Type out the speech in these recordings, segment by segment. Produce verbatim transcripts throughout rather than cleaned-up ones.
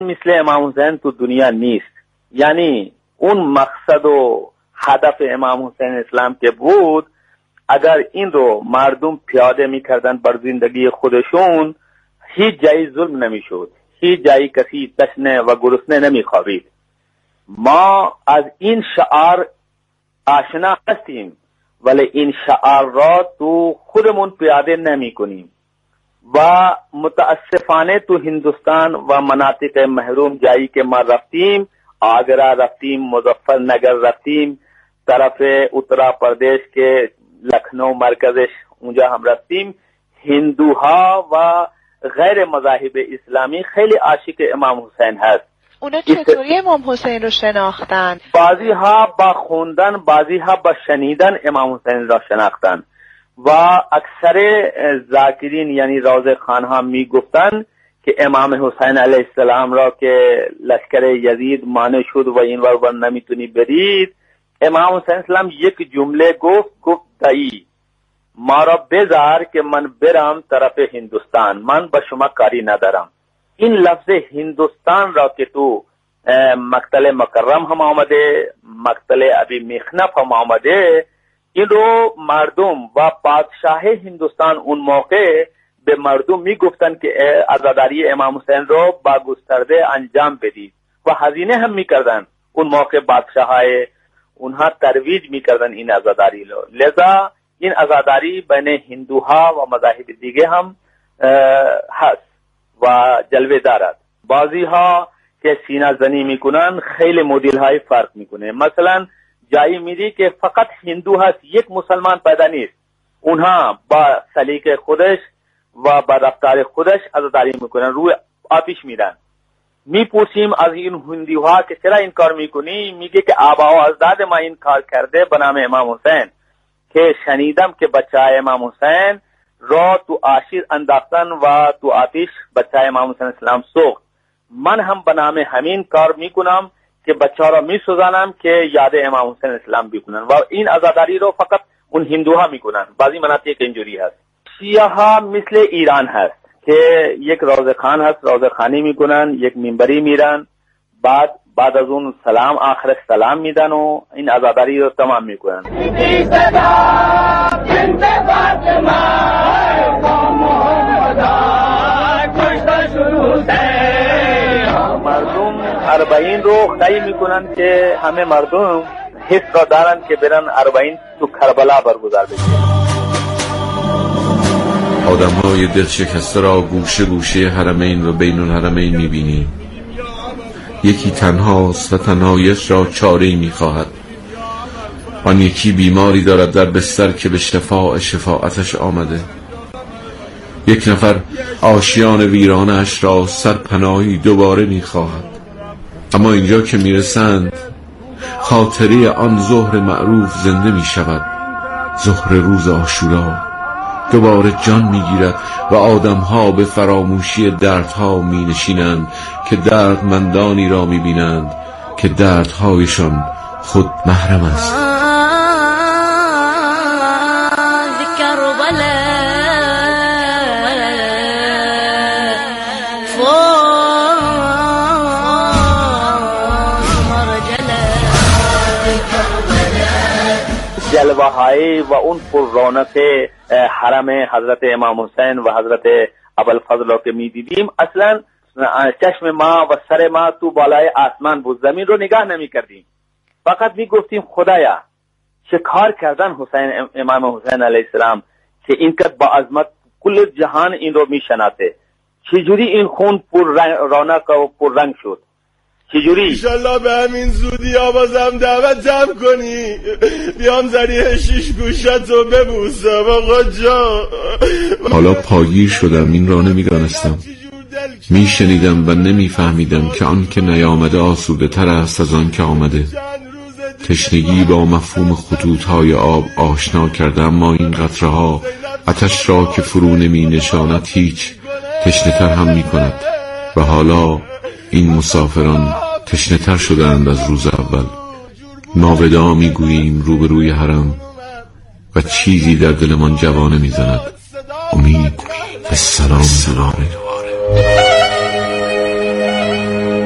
مثل امام حسین تو دنیا نیست. یعنی اون مقصد و هدف امام حسین اسلام که بود، اگر این رو مردم پیاده میکردن بر زندگی خودشون، هیچ جایی ظلم نمیشد، هیچ جایی کسی تشنه و گرسنه نمیخوابید. ما از این شعار آشنا هستیم، ولی این شعار را تو خودمون پیاده نمی کنیم و متاسفانه تو هندوستان و مناطق محروم جایی که ما رفتیم، آگرا رفتیم، مظفرنگر رفتیم، طرف اتر پردیش که لکھنؤ مرکزش اونجا هم رفتیم، هندوها و غیر مذاهب اسلامی خیلی عاشق امام حسین هست. اونا چطوری امام حسین رو شناختن؟ بعضی ها با خوندن، بعضی ها با شنیدن امام حسین را شناختن و اکثر ذاکرین یعنی روضه خان ها می گفتن که امام حسین علیه السلام را که لشکر یزید مانع شد و این ور ور نمیتونی برید، امام حسین اسلام یک جمله گفت، گفت دایی ما را بذار که من برم طرف هندوستان، من با شما کاری ندارم. این لفظ هندوستان را که تو مقتل مکرم هم آمده، مقتل ابی میخنف هم آمده، این رو مردم و پادشاه هندوستان اون موقع به مردم می گفتن که عزاداری امام حسین رو با گسترده انجام بدید و هزینه هم می کردن. اون موقع پادشاه اونها ترویج می کردن این عزاداری رو. لذا این عزاداری بین هندوها و مذاهب دیگه هم هست و جلوه دارد. بعضی ها که سینه زنی میکنن خیلی مدل های فرق میکنه. مثلا جایی میدی که فقط هندو هست، یک مسلمان پیدا نیست، اونها با سلیقه خودش و با رفتار خودش عزاداری میکنن، روی آتش میرن. میپرسیم از این هندوها که چرا این کار میکنی؟ میگه که آبا و اجداد ما این کار کرده به نام امام حسین، که شنیدم که بچه امام حسین را تو آشیر انداختن و تو آتش بچه امام حسین اسلام سوخت. من هم به نام همین کار میکنم که بچه را میسوزانم که یاد امام حسین اسلام بکنن و این عزاداری رو فقط اون هندوها میکنن. بعضی مناطق اینجوری هست. شیعه ها مثل ایران هست که یک روضه خان هست، روضه خانی میکنن، یک منبری میرن، بعد بعد از اون سلام آخر سلام میدن و این عزاداری رو تمام میکنن. مردم اربعین رو خدایی میکنن که همه مردم حس را دارن که برن اربعین تو کربلا برگزار بشه. آدم های دل شکسته را گوشه گوشه حرمین و بین الحرمین میبینی. یکی تنهاست و تنهایش را چاره‌ای میخواهد. آن یکی بیماری دارد در بستر که به شفاع شفاعتش آمده. یک نفر آشیان ویرانش را سرپناهی دوباره میخواهد. اما اینجا که میرسند خاطره آن ظهر معروف زنده میشود، ظهر روز عاشورا. دوباره جان میگیرد و آدمها به فراموشی دردها می نشینند که دردمندانی را می بینند که دردهایشان خود محرم است. جلوه های و اون پر رونق حرم حضرت امام حسین و حضرت ابوالفضل رو که می دیدیم، اصلا چشم ما و سر ما تو بالای آسمان بود، زمین رو نگاه نمی کردیم، فقط می گفتیم خدایا چه کار کردن حسین امام حسین علیه السلام که این قد با عظمت کل جهان این رو می شناسه. چجوری این خون پر رونق و پر رنگ شد؟ چجوری؟ انشالله به همین زودی آبازم دعوت جمع کنی، بیام زریه شیش گوشت رو ببوسم آقا جا. حالا پاگیر شدم، این را نمیدانستم. میشنیدم و نمیفهمیدم که آن که نیامده آسوده تر است از آن که آمده. تشنگی با مفهوم خطوطهای آب آشنا کرده، اما این قطره ها آتش را که فرو نمی نشاند هیچ تشنه تر هم می کند. و حالا این مسافران تشنه تر شدند از روز اول. ما ودا می گوییم روبروی حرم و چیزی در دلمان جوانه می زند، امید به سلام دوباره.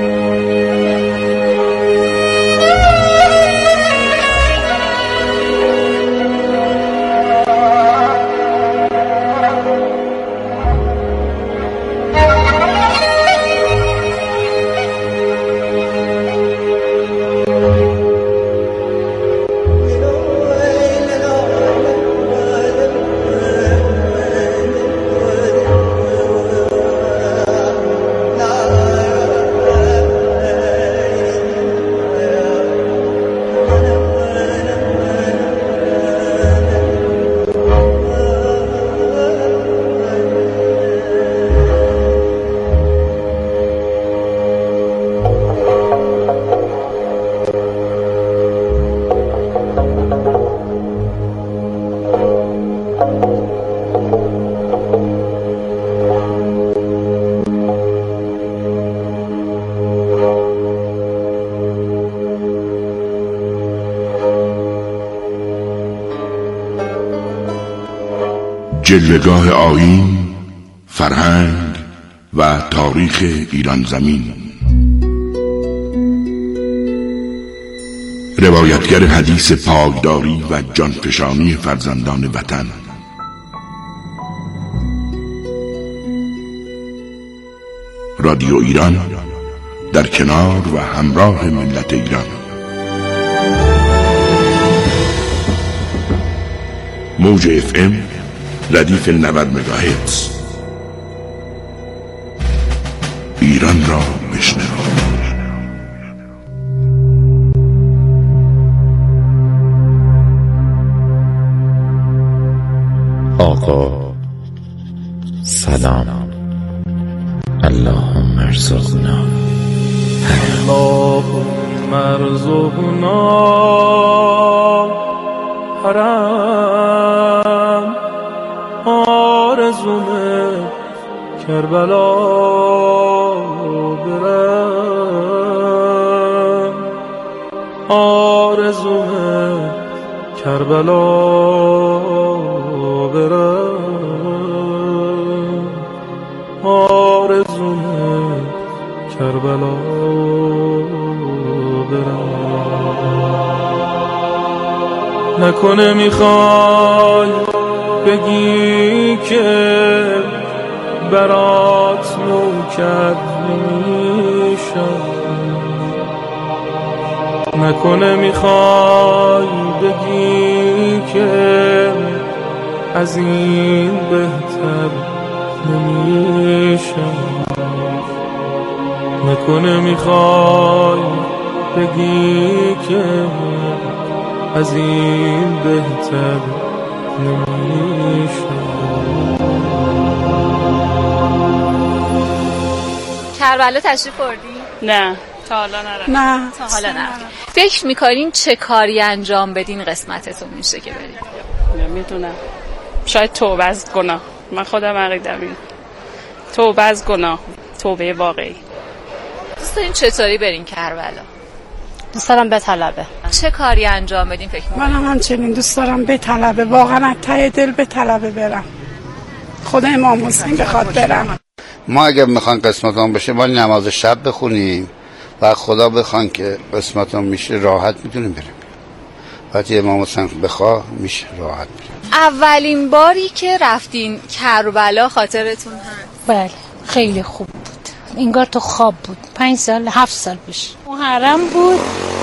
جلوه‌گاه آیین، فرهنگ و تاریخ ایران زمین. روایتگر حدیث پایداری و جانفشانی فرزندان وطن. رادیو ایران در کنار و همراه ملت ایران. موج اف ام ردیف نود مگاهرتز. ایران را بشنو. آقا سلام، اللهم ارزقنا اللهم ارزقنا حرم. آرزومه کربلا برم، آرزومه کربلا برم، آرزومه کربلا برم. نکنه میخوای بگی که برات نوکر نمیشم، نکنه میخوای بگی که از این بهتر نمیشم، نکنه میخوای بگی که از این بهتر نمیشم. کربلا تشریف بردی؟ نه تا حالا نرفتم. نه تا حالا نرفتم. فکر میکنین چه کاری انجام بدین قسمتتون میشه که برید؟ نمیدونم، شاید توبه از گناه. من خودم عقیده‌ام توبه از گناه، توبه واقعی. دوست دارین چطوری برین کربلا؟ دوست دارم به طلبه. چه کاری انجام بدین فکر میکنین؟ منم همچنین دوست دارم به طلبه، واقعا از ته دل به طلبه برم. خدا امام حسین بخواد برم. ما اگر میخوان قسمتون بشه ما نماز شب بخونیم و خدا بخوان که قسمتون میشه راحت میتونیم بریم. وقتی امام حسین بخواه میشه راحت بریم. اولین باری که رفتین کربلا خاطرتون هست؟ بله خیلی خوب بود، انگار تو خواب بود. پنج سال هفت سال پیش محرم بود،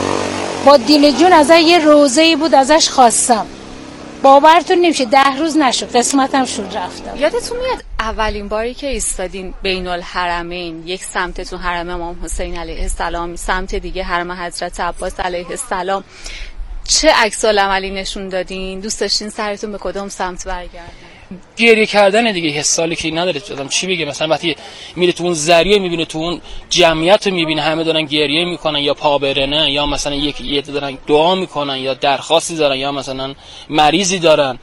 با دیل جون ازش یه روزه‌ای بود ازش خواستم، باورتون نمیشه ده روز نشد، قسمتم شد رفتم. یادتون میاد اولین باری که ایستادین بین الحرمین، یک سمتتون حرم امام حسین علیه السلام، سمت دیگه حرم حضرت عباس علیه السلام، چه عکس العملی نشون دادین؟ دوست داشتین سرتون به کدوم سمت برگردین؟ گریه کردن دیگه، حس سالی که نداره آدم چی بگه. مثلا وقتی میره تو اون ذریعه میبینه، تو اون جمعیت رو میبینه همه دارن گریه میکنن یا پا برهنه، یا مثلا یکی یه دارن دعا میکنن یا درخواستی دارن یا مثلا مریضی دارن،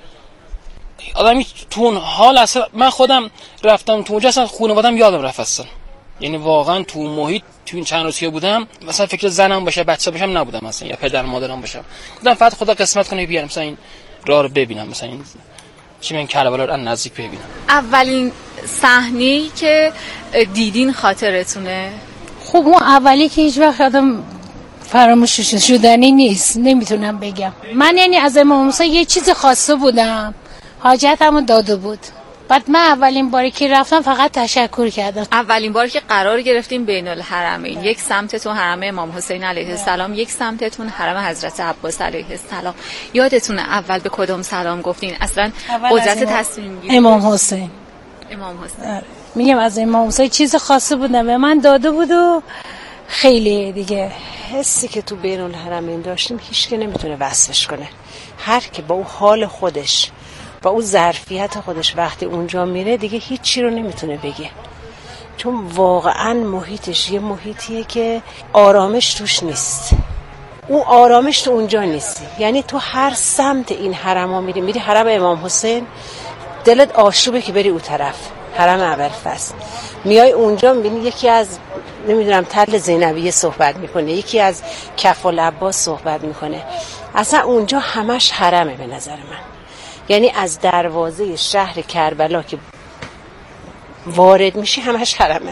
آدمی تو اون حال اصلا. من خودم رفتم تو اونجا اصلا خانواده‌ام یادم رفت اصلا، یعنی واقعا تو محیط تو این چند روزی که بودم مثلا فکر زنم باشه بچه باشم نبودم مثلا، یا پدر مادرم باشم. گفتم فقط خدا قسمت کنه بیارم مثلا این راه رو ببینم، مثلا این چی من کربلا رو نزدیک ببینم. اولین صحنه‌ای که دیدین خاطرتونه؟ خب اون اولی که هیچ وقت آدم فراموش شدنی نیست، نمیتونم بگم. من یعنی از امام حسین یه چیز خاصه بودم، حاجتمو داده بود. بعد من اولین باری که رفتم فقط تشکر کردم. اولین باری که قرار گرفتیم بین الحرمین، یک سمتتون حرم امام حسین علیه السلام، یک سمتتون حرم حضرت عباس علیه السلام، یادتونه اول به کدوم سلام گفتین؟ اصلا قدرت تصمیم گیری امام حسین. امام حسین میگم از امام حسین چیز خاصه بودم به من داده بود و خیلی دیگه. حسی که تو بین الحرمین داشتیم هیچ که نمیتونه وصفش کنه. هر که با اون حال خودش با اون ظرفیت خودش وقتی اونجا میره دیگه هیچ چی رو نمیتونه بگه، چون واقعا محیطش یه محیطیه که آرامش توش نیست. اون آرامش تو اونجا نیست. یعنی تو هر سمت این حرما میری، میری حرم امام حسین دلت آشوبه که بری اون طرف، حرم ابوالفضل میای اونجا میبینی یکی از نمیدونم تل زینبیه صحبت میکنه، یکی از کف العباس صحبت میکنه. اصلا اونجا همش حرمه به نظر من. یعنی از دروازه شهر کربلا که وارد میشی همش حرمه.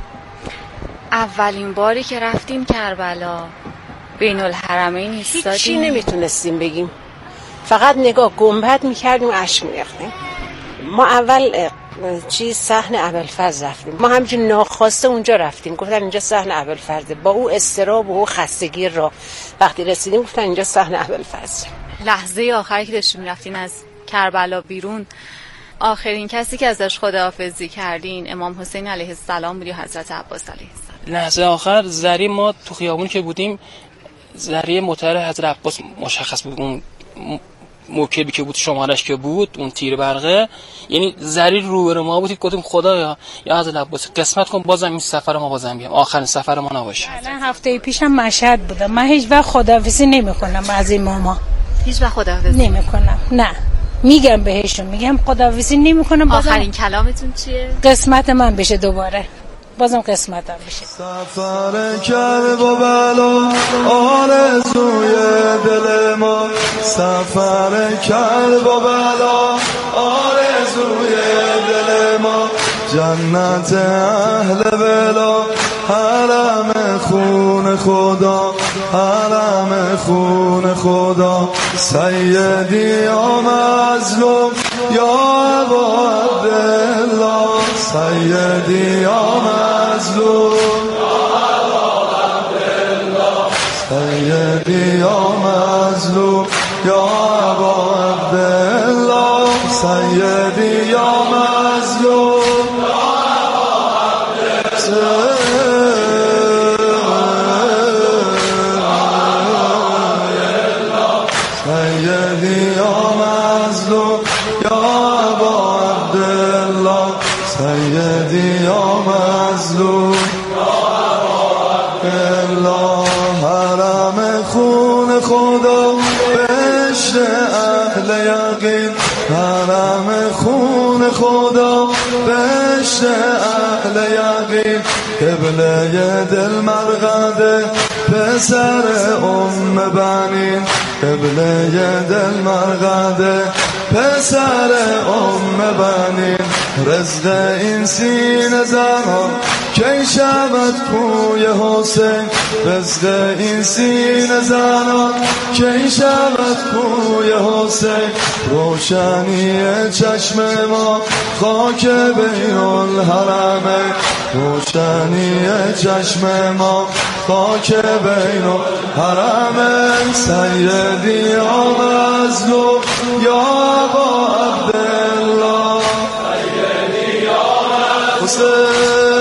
اولین باری که رفتیم کربلا بین الحرمین ایستادیم، هیچی نمیتونستیم بگیم، فقط نگاه گنبد میکردیم و اشک میریختیم. ما اول چی صحن ابوالفضل رفتیم، ما همینجور ناخواسته اونجا رفتیم، گفتن اینجا صحن ابوالفضل، با او استراب و او خستگی را وقتی رسیدیم گفتن اینجا صحن ابوالفضل. لحظه آخری که داشتیم رفتین از کربلا بیرون، آخرین کسی که ازش خداحافظی کردین امام حسین علیه السلام بود یا حضرت عباس علیه السلام؟ لحظه آخر زری ما تو خیابون که بودیم، زری مطهر حضرت عباس مشخص بود، اون موکبی که بود شمارش که بود اون تیر برقه، یعنی زری روبرو ما بود. گفتیم خدایا یا حضرت عباس قسمت کن بازم این سفر ما بازم بیام، آخرین سفر ما نباشه. الان هفته پیشم مشهد بودم، من هیچ وقت خداحافظی نمی‌کنم از این ماما، هیچ وقت خداحافظی نمی‌کنم، نه میگم بهشون، میگم خداحافظی نمی‌کنم. آخرین کلامتون چیه؟ قسمت من بشه دوباره، بازم قسمتم بشه. سفر کرب و بلا آرزوی دل ما، سفر کرب و بلا آرزوی دل ما، جنت اهل بلا حرم خون خدا، حرم خون خدا، سیدی یا مظلوم یا ابا عبدالله، سیدی یا مظلوم سیدی یا مظلوم یا ابا عبدالله، سیدی یا مظلوم سیدی یا مظلوم یا ابا عبدالله، سیدی یا مظلوم الله، حرم خون خدا بهشت اهل یقین، حرم خون خدا بهشت اهل یقین، قبله دل مرقده پسر ام بنین، قبله دل مرقده پسر ام بنین، رزق این سینه زنان کی شود کوی حسین، رزق این سینه زنان کی شود کوی حسین، روشنی چشم ما خاک بین الحرمین، روشنی چشم ما خاک بین الحرمین، سیدی یا مظلوم یا ابا عبدالله، سیدی یا حسین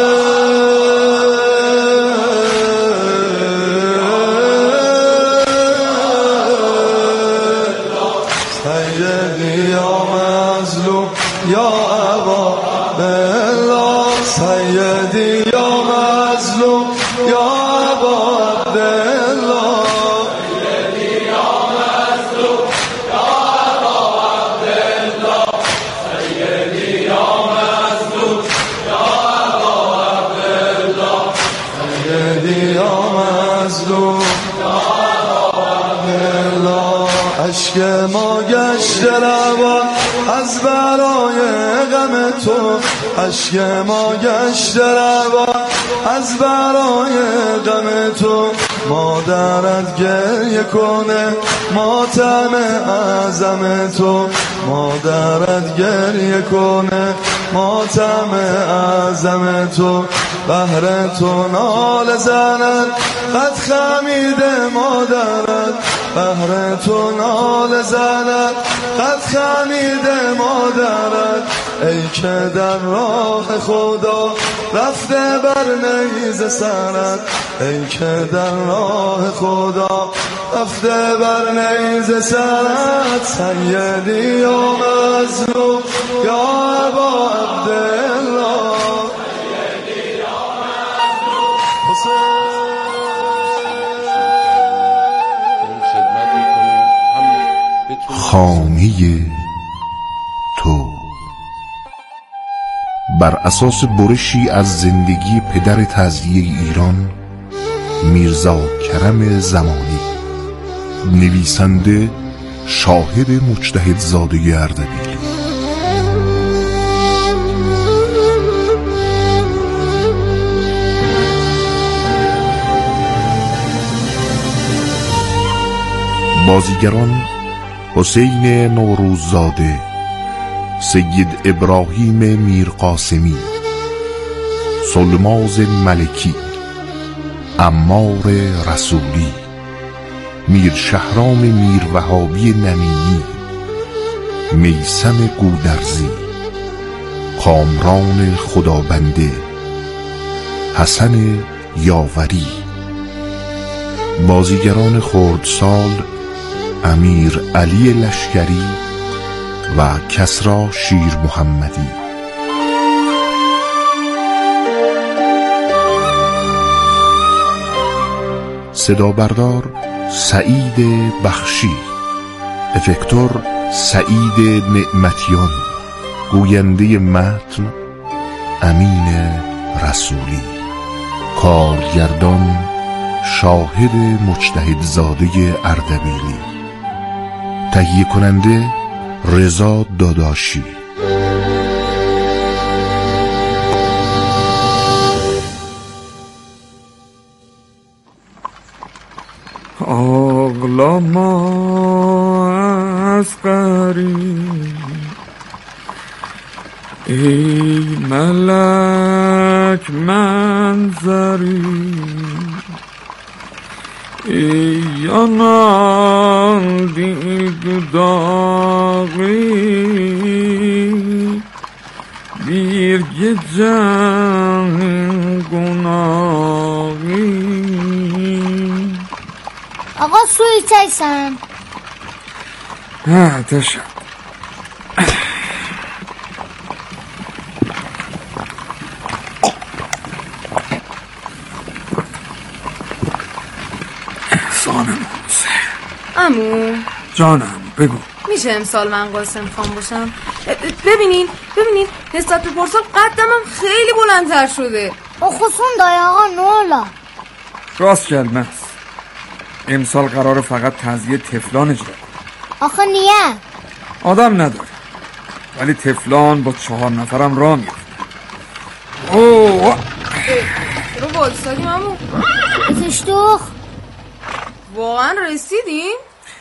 یا ابا عبدالله، سیدی یا مظلوم یا ابا عبدالله، سیدی یا مظلوم یا ابا عبدالله، سیدی یا مظلوم یا ابا عبدالله، سیدی یا مظلوم یا ابا عبدالله، عشق ما گشت روان از برای غم تو، عشق ما گشت روان از برای غم تو، مادرت گریه کنه ماتم اعظم تو، مادرت گریه کنه ماتم اعظم تو، بهر تو نال زند قد خمیده مادرت، بهر تو نال زند قد خمیده مادرت، ای که در راه خدا رفته بر نیز سرت، ای که در راه خدا رفته بر نیز سرت، سیدی یا مظلوم یا ابا عبدالله، سیدی یا مظلوم خانه تو. بر اساس برشی از زندگی پدر تزیه ایران میرزا کرم زمانی، نویسنده شاهد مجتهد زاده اردبیلی. بازیگران: حسین نوروززاده، سید ابراهیم میرقاسمی، سلماز ملکی، عمار رسولی، میر شهرام میر وهابی نمینی، میثم گودرزی، کامران خدابنده، حسن یاوری. بازیگران خردسال: امیر علی لشکری و کسری شیر محمدی. صدا بردار: سعید بخشی، افکتور سعید نعمتیان، گوینده متن امین رسولی، کارگردان شاهد مجتهد زاده اردبیلی، تهیه کننده رضا داداشی. آغلما عسقری ای ملک منظری، ای آنان دید داغی بیرگ جان گناهی. آقا سوی چایسن؟ نه تشم. سانم عمو جانم بگو. میشه امسال من قاسم خان باشم؟ ببینین ببینین نسبت به پارسال قدمم خیلی بلندتر شده. اخصون دای آقا نولا راست کلمه است. امسال قرار فقط تعزیه تفلان اجرا کنه. آخه نیه آدم نداره، ولی تفلان با چهار نفرم راه میفته. اوه رو بایستادیم عمو؟ اتشتوخ واقعا رسیدیم؟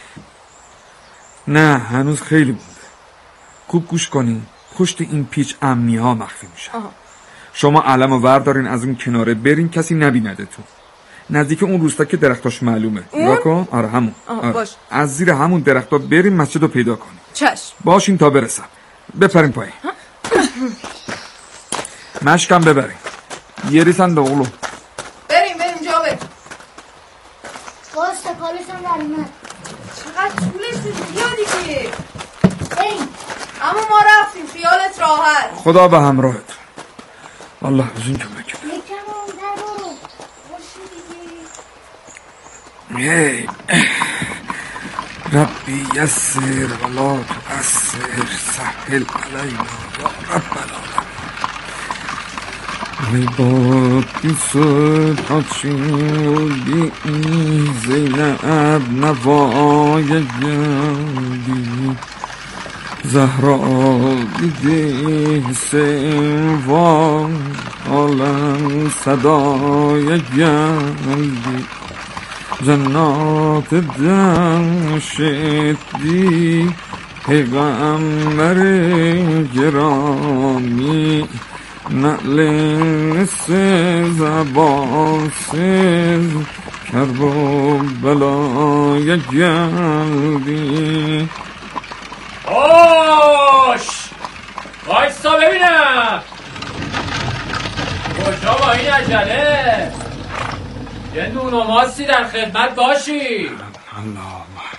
نه هنوز خیلی مونده. خوب گوش کنین، پشت این پیچ امنی ها مخفی میشن. شما علم و وردارین از اون کناره برین کسی نبینده تو. نزدیک اون روستا که درختاش معلومه. نگاه کن. آره همون. آره. باش. از زیر همون درختا برین مسجد رو پیدا کنین. چشم. باشین تا برسم. بپرین پایین. مشکم ببرین. یه ریسن به اولو. بریم بریم جا بریم. باز سکالشم در اومد. چقدر طولش زیادی که. بریم. اما ما رفتیم خیالت راحت. خدا به همراهت. والله بزین کمک کنه. هی ربی یسر ولا تؤثر سهل علینا یا رب العالمین. ای باد بیسر حچولی زینب نوای جندی زهرا دیده سوان عالم صدای جندی جنات جمشیدی پیغمبر گرامی نعل سز عباسز کرب و بلای جلدی. اوش وایستا ببینم کجا با این عجله؟ یه نون و ماستی در خدمت باشی. الله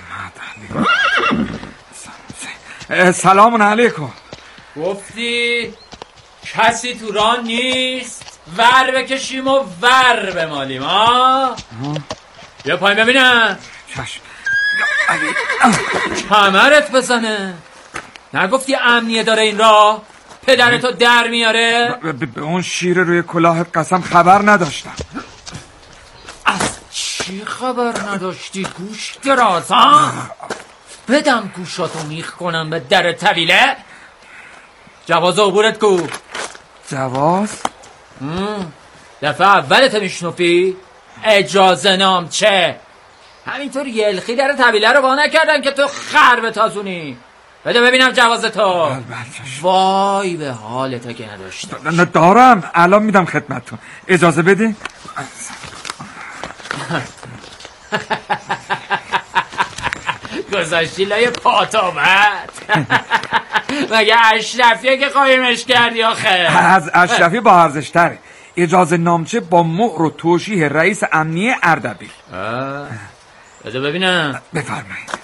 محمد. سلام علیکم. گفتی کسی تو راه نیست ور بکشیم و ور بمالیم ها؟ بیا پایین ببینم. چشم. کمرت بزنه. نگفتی امنیه داره این راه؟ پدرتو در میاره؟ به اون شیر روی کلاهت قسم خبر نداشتم. از چی خبر نداشتی گوش دراز ها؟ بدم گوشاتو میخ کنم به در طویله. جواز عبورت کو؟ جواز؟ دفعه اولت میشنفی؟ اجازه نام چه؟ همینطور یلخی در طویله رو با نکردن که تو خر بتازونی. بده ببینم جوازتو. وای به حالت که نداشته. دارم الان میدم خدمتتون. اجازه بدین. گذاشتی لای پاتومت. مگه اشرفیه که قایمش کردی آخه؟ از اشرفی با ارزش تره. اجازه نامچه با مهر و توشیح رئیس امنیه اردبیل. بده ببینم. بفرمایید.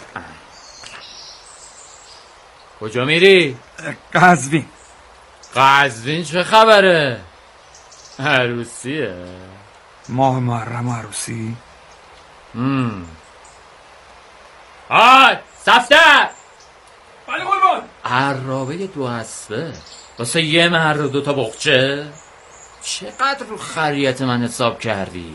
کجا میری؟ قزوین. قزوین چه خبره؟ عروسیه؟ ماه محرم عروسی؟ هم آی سفتر. بله قربان. عرابه دو اسبه واسه یه مرد و دو تا بخچه؟ چقدر رو خریت من حساب کردی؟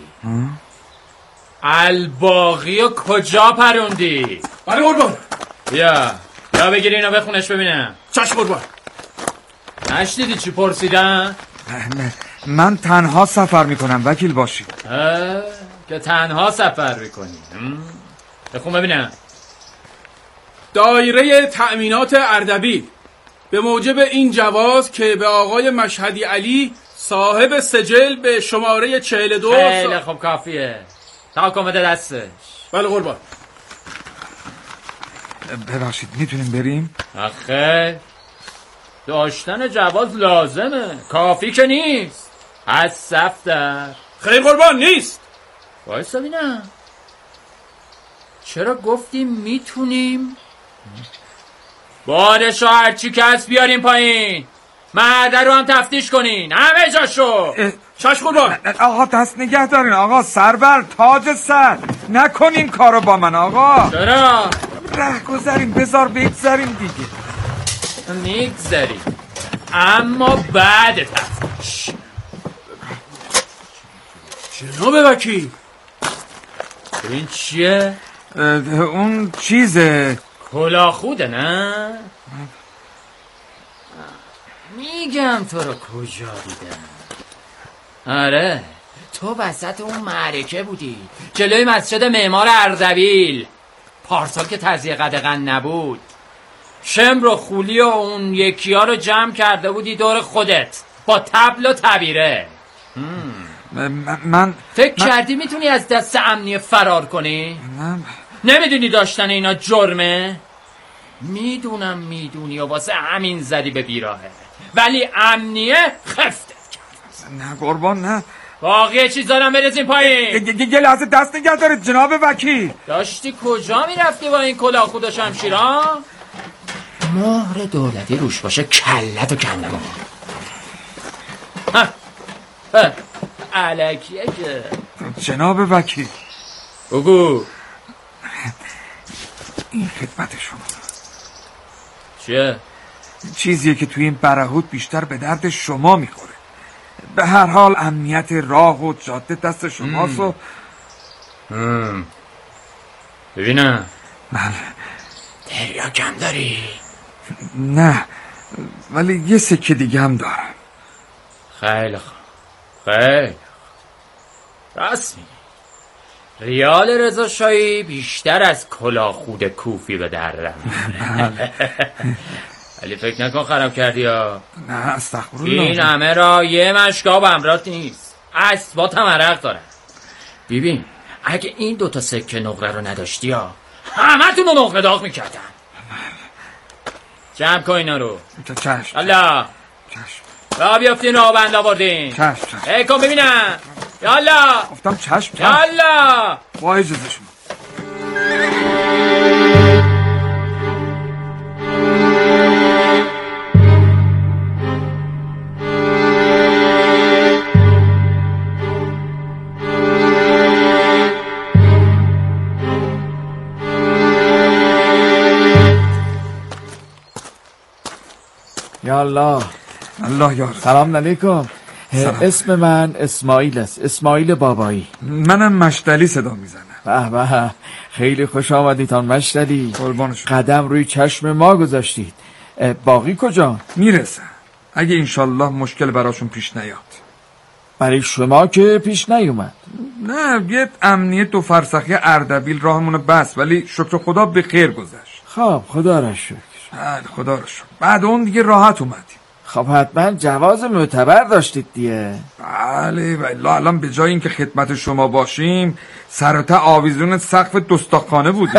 الباقی و کجا پروندی؟ بله قربان. بیا یا بگیر اینو بخونش ببینم. چشم قربان. نشنیدی چی پرسیدن؟ من تنها سفر میکنم وکیل باشید. که تنها سفر میکنی؟ بخون ببینم. دایره تأمینات اردبیل به موجب این جواز که به آقای مشهدی علی صاحب سجل به شماره چهل و دو خیلی خوب کافیه. تا کمده دستش. بله قربان. ببخشید میتونیم بریم؟ آخه داشتن جواز لازمه، کافی که نیست. از سفتر. خیلی قربان نیست. وایسا ببینم چرا گفتیم میتونیم؟ بادشا هرچی کس بیاریم پایین. معده رو هم تفتیش کنین همه جاشو. چشم قربان. آقا دست نگه دارین آقا. سربر تاج سر نکنین کارو با من آقا. چرا؟ ره گذاریم بذار بگذاریم دیگه. میگذاریم اما بعد تفتیش. جناب وکیل این چیه؟ اون چیزه کلاهخوده نه؟ میگم تو رو کجا دیدم. آره تو وسط اون معرکه بودی جلوی مسجد معمار اردبیل پارسال که تزیه قدغن نبود. شمر و خولی و اون یکی ها رو جمع کرده بودی دور خودت با طبل و تبیره. من فکر من... کردی میتونی از دست امنیه فرار کنی؟ من... نمیدونی داشتن اینا جرمه؟ میدونم میدونی و واسه همین زدی به بیراهه ولی امنیه خفتت کرد. نه قربان نه. باقی چیزا رو بریزین پایین. یه لحظه دست نگه دارید جناب وکیل. داشتی کجا میرفتی با این کلاه خود و شمشیرا؟ مهر دولتی روش باشه کلت و کندم ها ها علکیه که. جناب وکیل بگو. این خدمت شما. چیه؟ چیزیه که توی این برهوت بیشتر به درد شما میخوره. به هر حال امنیت راه و جاده دست شماست و ببینم. بله. دریا کم داری؟ نه ولی یه سکه دیگه هم دارم. خیلی خوب خیلی راست میگی. ریال رضا شاهی بیشتر از کلاهخود کوفی به درم میخوره. ولی فکر نکن خراب کردی ها. نه استغفرالله. این همه را یه مشکاب امرات نیست. اسبات هم عرق دارن. ببین اگه این دوتا سکه نقره رو نداشتی ها همه تون رو نقره داغ میکردن. جمع کن اینا رو. چشم. الله چشم. را بیافتین را بند آوردین. چشم چشم. ای کن ببینم. یالا گفتم چشم چشم. یالا با اجازه شما. یا الله. الله یار. سلام علیکم. اسم من اسماعیل است، اسماعیل بابایی. منم مشتلی صدا میزنم. به به، خیلی خوش آمدید آن مشتلی. قربان شما. قدم روی چشم ما گذاشتید. باقی کجا؟ میرسه اگه انشالله مشکل براشون پیش نیاد. برای شما که پیش نیومد. نه، یه امنیت دو فرسخی اردبیل راهمونو بس، ولی شکر خدا به خیر گذشت. خب خدا را شکر. بله خدا را شکر. بعد اون دیگه راحت اومدیم. خب حتما جواز معتبر داشتید دیگه. بله والله الان به جای اینکه خدمت شما باشیم سرتا آویزون سقف دستاخانه بودیم.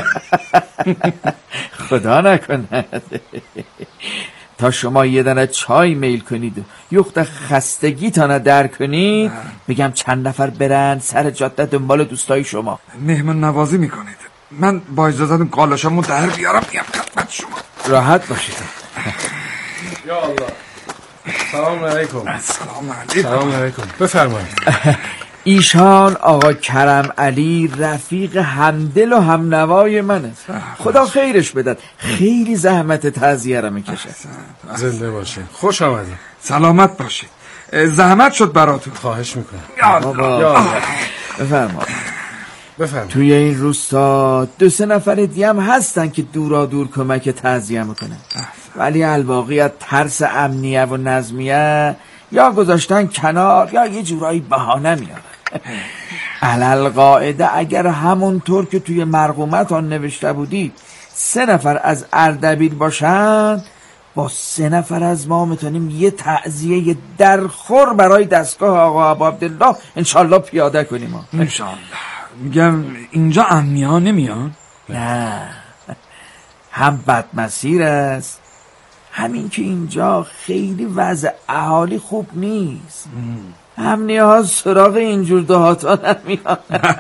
خدا نکنه تا شما یه دانه چای میل کنید و یخت خستگی تا در کنید بگم چند نفر برن سر جاده دنبال دوستای شما. مهمان نوازی میکنید. من با اجازهتون قالاشمو در بیارم میام خدمت شما. راحت باشید. یا الله. سلام علیکم. سلام علیکم. سلام علیکم. بفرمایید. ایشان آقا کرم علی رفیق همدل و همنوای منه. خدا خیرش بدد. خیلی زحمت تعزیه را میکشه. زنده باشید. خوش آمدید. سلامت باشید. زحمت شد براتون. خواهش میکنم. بابا بفرمایید. بفرمایید. توی این روستا دو سه نفر دیگه هم هستن که دورا دور کمک تعزیه میکنن، ولی الباقی از ترس امنیه و نظمیه یا گذاشتن کنار یا یه جورایی بهانه میارن. علل قاعده اگر همونطور که توی مرقومت آن نوشته بودید سه نفر از اردبیل باشن، با سه نفر از ما میتونیم یه تعزیه درخور برای دستگاه آقا ابو عبدالله انشالله پیاده کنیم. انشالله. میگم اینجا امنیه ها نمیان؟ نه، هم بدمسیر است، همین که اینجا خیلی وضع اهالی خوب نیست. امنیه ها سراغ اینجور دهاتا نمیان.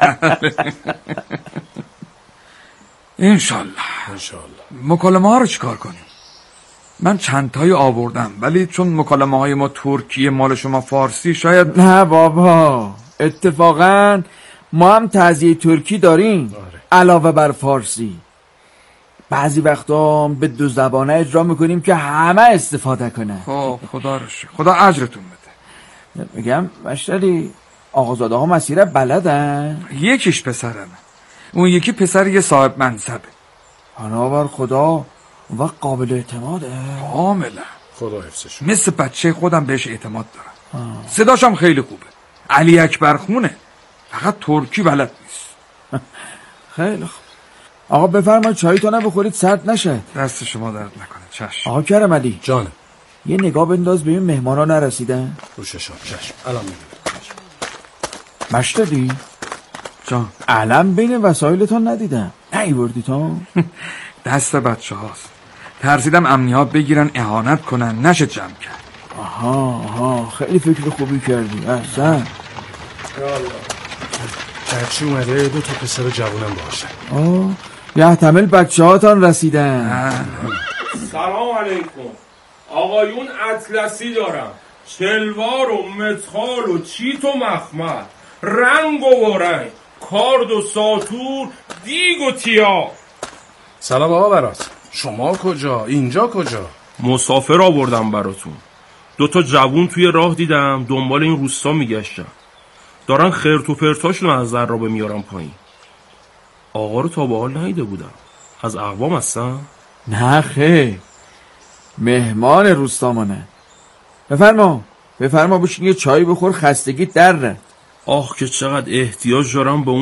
انشالله. انشالله. مکالمه ها رو چیکار کنیم؟ من چند تایی آوردم، ولی چون مکالمه های ما ترکیه مال شما فارسی شاید. نه بابا، اتفاقا ما هم تعزیه ترکی داریم علاوه بر فارسی. بعضی وقتا به دو زبانه اجرا میکنیم که همه استفاده کنه. خب خدا رو شکر. خدا اجرتون بده. میگم مشتری آقازاده ها مسیره بلدن؟ یکیش پسرمه، اون یکی پسر یه صاحب منصبه. پناه خدا و قابل اعتماده. کاملا. خدا حفظش. مثل بچه خودم بهش اعتماد دارم. صداشم خیلی خوبه. علی اکبر خونه. فقط ترکی بلد نیست. خیلی خوب. آقا بفرمایید چایتون بخورید سرد نشه. دست شما درد نکنه. چشم. آقا کرم علی جانم. یه نگاه بنداز ببین مهمانا نرسیدن. روششان. چشم. الان میبینم. مشتری جان، علم بین وسایلتون ندیدم. نیوردی تو؟ دست بچه هاست. ترسیدم امنی ها بگیرن اهانت کنن نشه جمع کرد. آها آها خیلی فکر خوبی کردی. احسن. بچه اومده دو تا پسر جوونم باشه. آه یحتمل بچه هاتان رسیدن. سلام علیکم. آقایون اطلسی دارم، شلوار و متخال و چیت و مخمل، رنگ و ورنگ، کارد و ساتور، دیگ و تیا. سلام آقا برات. شما کجا؟ اینجا کجا؟ مسافر آوردم براتون. دو تا جوون توی راه دیدم دنبال این روستا میگشتن، دارن خرت و پرتاشون از ذرابه میارن پایین. آقا رو تا به حال ندیده بودم. از اقوام هستن؟ نه خیر، مهمان روستامانه. بفرما بفرما بشین یه چای بخور، خستگی در. آخ که چقدر احتیاج دارم به اون